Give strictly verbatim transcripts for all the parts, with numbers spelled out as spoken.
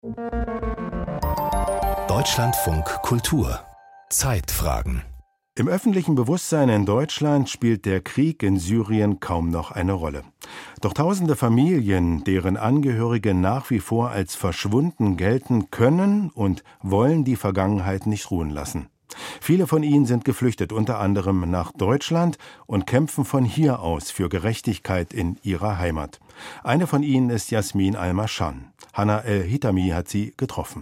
Deutschlandfunk Kultur Zeitfragen. Im öffentlichen Bewusstsein in Deutschland spielt der Krieg in Syrien kaum noch eine Rolle. Doch tausende Familien, deren Angehörige nach wie vor als verschwunden gelten, können und wollen die Vergangenheit nicht ruhen lassen. Viele von ihnen sind geflüchtet, unter anderem nach Deutschland, und kämpfen von hier aus für Gerechtigkeit in ihrer Heimat. Eine von ihnen ist Yasmin Al-Mashan. Hanna El-Hitami hat sie getroffen.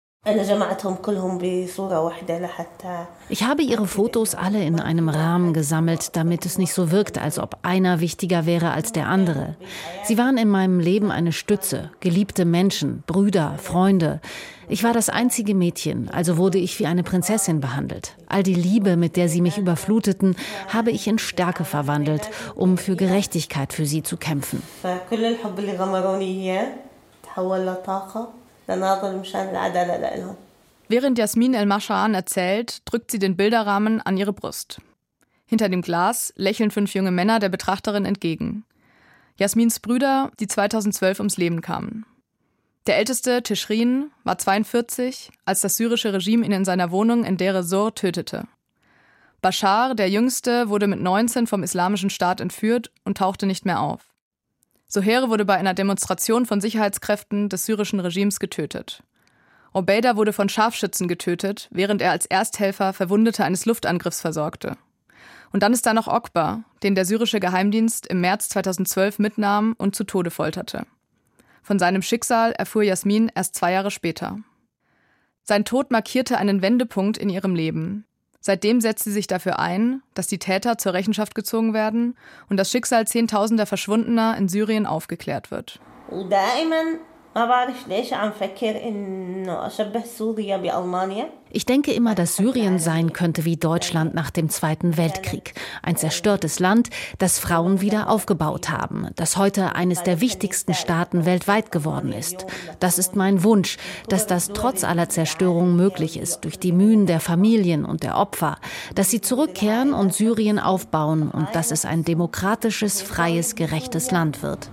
Ich habe ihre Fotos alle in einem Rahmen gesammelt, damit es nicht so wirkt, als ob einer wichtiger wäre als der andere. Sie waren in meinem Leben eine Stütze, geliebte Menschen, Brüder, Freunde. Ich war das einzige Mädchen, also wurde ich wie eine Prinzessin behandelt. All die Liebe, mit der sie mich überfluteten, habe ich in Stärke verwandelt, um für Gerechtigkeit für sie zu kämpfen. Während Yasmin El-Mashan erzählt, drückt sie den Bilderrahmen an ihre Brust. Hinter dem Glas lächeln fünf junge Männer der Betrachterin entgegen. Yasmins Brüder, die zweitausendzwölf ums Leben kamen. Der älteste, Tishrin, war zweiundvierzig, als das syrische Regime ihn in seiner Wohnung in Deir ez-Zor tötete. Bashar, der Jüngste, wurde mit neunzehn vom Islamischen Staat entführt und tauchte nicht mehr auf. Sohere wurde bei einer Demonstration von Sicherheitskräften des syrischen Regimes getötet. Obeida wurde von Scharfschützen getötet, während er als Ersthelfer Verwundete eines Luftangriffs versorgte. Und dann ist da noch Okbar, den der syrische Geheimdienst im März zweitausendzwölf mitnahm und zu Tode folterte. Von seinem Schicksal erfuhr Yasmin erst zwei Jahre später. Sein Tod markierte einen Wendepunkt in ihrem Leben. Seitdem setzt sie sich dafür ein, dass die Täter zur Rechenschaft gezogen werden und das Schicksal zehntausender Verschwundener in Syrien aufgeklärt wird. Ich denke immer, dass Syrien sein könnte wie Deutschland nach dem Zweiten Weltkrieg. Ein zerstörtes Land, das Frauen wieder aufgebaut haben, das heute eines der wichtigsten Staaten weltweit geworden ist. Das ist mein Wunsch, dass das trotz aller Zerstörung möglich ist, durch die Mühen der Familien und der Opfer, dass sie zurückkehren und Syrien aufbauen und dass es ein demokratisches, freies, gerechtes Land wird.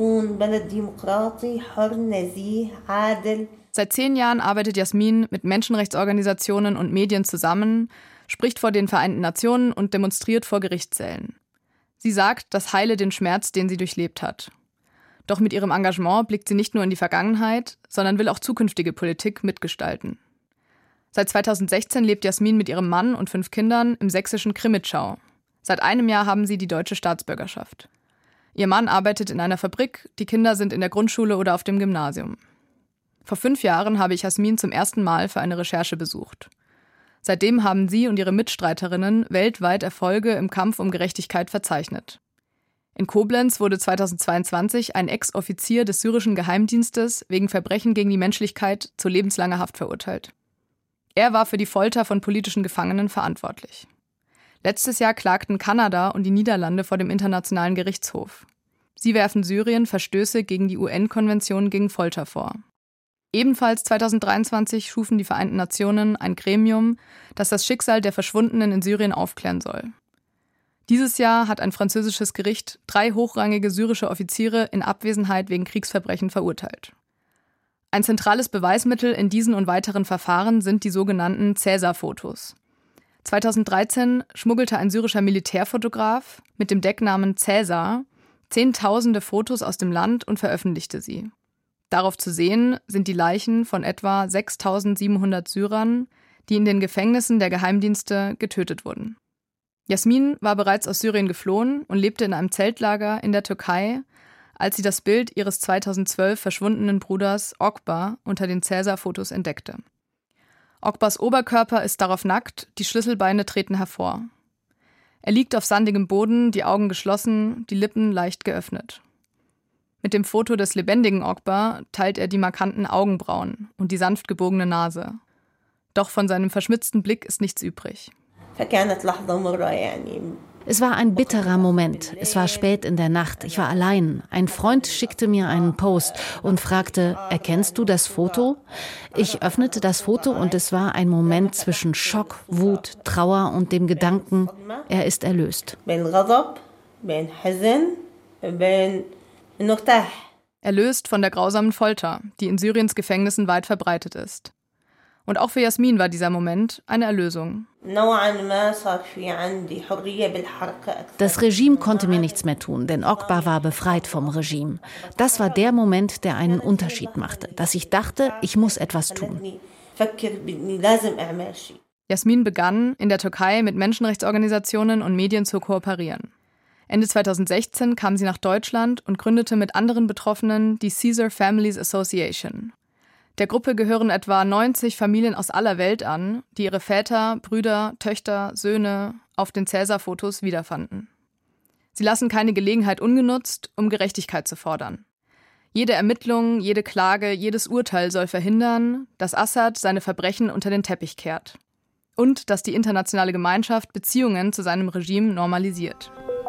Seit zehn Jahren arbeitet Yasmin mit Menschenrechtsorganisationen und Medien zusammen, spricht vor den Vereinten Nationen und demonstriert vor Gerichtssälen. Sie sagt, das heile den Schmerz, den sie durchlebt hat. Doch mit ihrem Engagement blickt sie nicht nur in die Vergangenheit, sondern will auch zukünftige Politik mitgestalten. Seit zweitausendsechzehn lebt Yasmin mit ihrem Mann und fünf Kindern im sächsischen Krimitschau. Seit einem Jahr haben sie die deutsche Staatsbürgerschaft. Ihr Mann arbeitet in einer Fabrik, die Kinder sind in der Grundschule oder auf dem Gymnasium. Vor fünf Jahren habe ich Yasmin zum ersten Mal für eine Recherche besucht. Seitdem haben sie und ihre Mitstreiterinnen weltweit Erfolge im Kampf um Gerechtigkeit verzeichnet. In Koblenz wurde zweitausendzweiundzwanzig ein Ex-Offizier des syrischen Geheimdienstes wegen Verbrechen gegen die Menschlichkeit zu lebenslanger Haft verurteilt. Er war für die Folter von politischen Gefangenen verantwortlich. Letztes Jahr klagten Kanada und die Niederlande vor dem Internationalen Gerichtshof. Sie werfen Syrien Verstöße gegen die U N-Konvention gegen Folter vor. Ebenfalls zweitausenddreiundzwanzig schufen die Vereinten Nationen ein Gremium, das das Schicksal der Verschwundenen in Syrien aufklären soll. Dieses Jahr hat ein französisches Gericht drei hochrangige syrische Offiziere in Abwesenheit wegen Kriegsverbrechen verurteilt. Ein zentrales Beweismittel in diesen und weiteren Verfahren sind die sogenannten Cäsar-Fotos. zweitausenddreizehn schmuggelte ein syrischer Militärfotograf mit dem Decknamen Cäsar zehntausende Fotos aus dem Land und veröffentlichte sie. Darauf zu sehen sind die Leichen von etwa sechstausendsiebenhundert Syrern, die in den Gefängnissen der Geheimdienste getötet wurden. Yasmin war bereits aus Syrien geflohen und lebte in einem Zeltlager in der Türkei, als sie das Bild ihres zweitausendzwölf verschwundenen Bruders Okbar unter den Cäsar-Fotos entdeckte. Okbars Oberkörper ist darauf nackt, die Schlüsselbeine treten hervor. Er liegt auf sandigem Boden, die Augen geschlossen, die Lippen leicht geöffnet. Mit dem Foto des lebendigen Okbar teilt er die markanten Augenbrauen und die sanft gebogene Nase. Doch von seinem verschmitzten Blick ist nichts übrig. Es war ein bitterer Moment. Es war spät in der Nacht. Ich war allein. Ein Freund schickte mir einen Post und fragte, erkennst du das Foto? Ich öffnete das Foto und es war ein Moment zwischen Schock, Wut, Trauer und dem Gedanken, er ist erlöst. erlöst von der grausamen Folter, die in Syriens Gefängnissen weit verbreitet ist. Und auch für Jasmin war dieser Moment eine Erlösung. Das Regime konnte mir nichts mehr tun, denn Okba war befreit vom Regime. Das war der Moment, der einen Unterschied machte, dass ich dachte, ich muss etwas tun. Jasmin begann, in der Türkei mit Menschenrechtsorganisationen und Medien zu kooperieren. Ende zweitausendsechzehn kam sie nach Deutschland und gründete mit anderen Betroffenen die Caesar Families Association. Der Gruppe gehören etwa neunzig Familien aus aller Welt an, die ihre Väter, Brüder, Töchter, Söhne auf den Cäsar-Fotos wiederfanden. Sie lassen keine Gelegenheit ungenutzt, um Gerechtigkeit zu fordern. Jede Ermittlung, jede Klage, jedes Urteil soll verhindern, dass Assad seine Verbrechen unter den Teppich kehrt. Und dass die internationale Gemeinschaft Beziehungen zu seinem Regime normalisiert.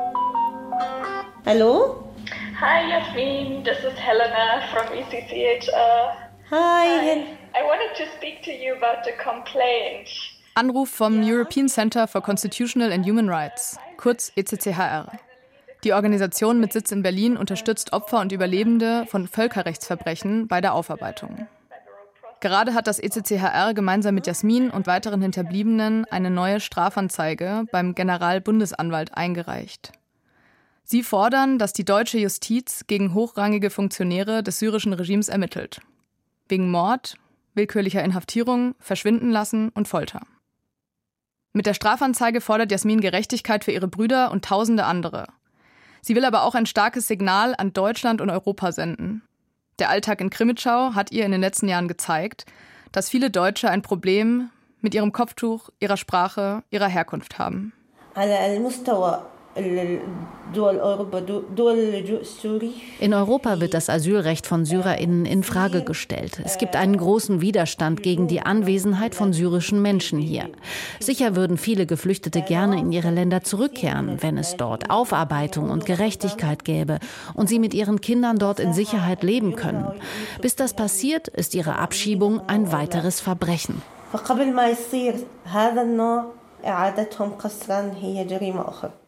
Hallo? Hi Jasmin, this is Helena from E C C H R. Hi. Hi. I wanted to speak to you about the complaint. Anruf vom European Center for Constitutional and Human Rights, kurz E C C H R. Die Organisation mit Sitz in Berlin unterstützt Opfer und Überlebende von Völkerrechtsverbrechen bei der Aufarbeitung. Gerade hat das E C C H R gemeinsam mit Jasmin und weiteren Hinterbliebenen eine neue Strafanzeige beim Generalbundesanwalt eingereicht. Sie fordern, dass die deutsche Justiz gegen hochrangige Funktionäre des syrischen Regimes ermittelt. Wegen Mord, willkürlicher Inhaftierung, Verschwindenlassen und Folter. Mit der Strafanzeige fordert Jasmin Gerechtigkeit für ihre Brüder und tausende andere. Sie will aber auch ein starkes Signal an Deutschland und Europa senden. Der Alltag in Krimitschau hat ihr in den letzten Jahren gezeigt, dass viele Deutsche ein Problem mit ihrem Kopftuch, ihrer Sprache, ihrer Herkunft haben. In Europa wird das Asylrecht von SyrerInnen in Frage gestellt. Es gibt einen großen Widerstand gegen die Anwesenheit von syrischen Menschen hier. Sicher würden viele Geflüchtete gerne in ihre Länder zurückkehren, wenn es dort Aufarbeitung und Gerechtigkeit gäbe und sie mit ihren Kindern dort in Sicherheit leben können. Bis das passiert, ist ihre Abschiebung ein weiteres Verbrechen. فقبل ما يصير هذا النوع إعادتهم قسرا هي جريمة أخرى.